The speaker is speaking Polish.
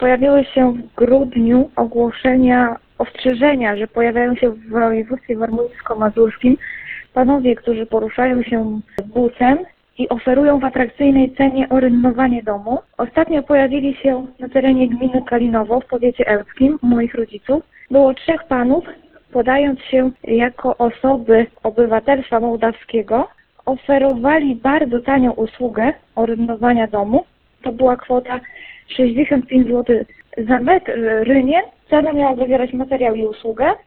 Pojawiły się w grudniu ogłoszenia, ostrzeżenia, że pojawiają się w województwie warmińsko-mazurskim panowie, którzy poruszają się busem i oferują w atrakcyjnej cenie orynnowanie domu. Ostatnio pojawili się na terenie gminy Kalinowo w powiecie ełckim, moich rodziców. Było 3 panów, podając się jako osoby obywatelstwa mołdawskiego, oferowali bardzo tanią usługę orynnowania domu. To była kwota 65 zł za metr rynien. Cena miała zawierać materiał i usługę.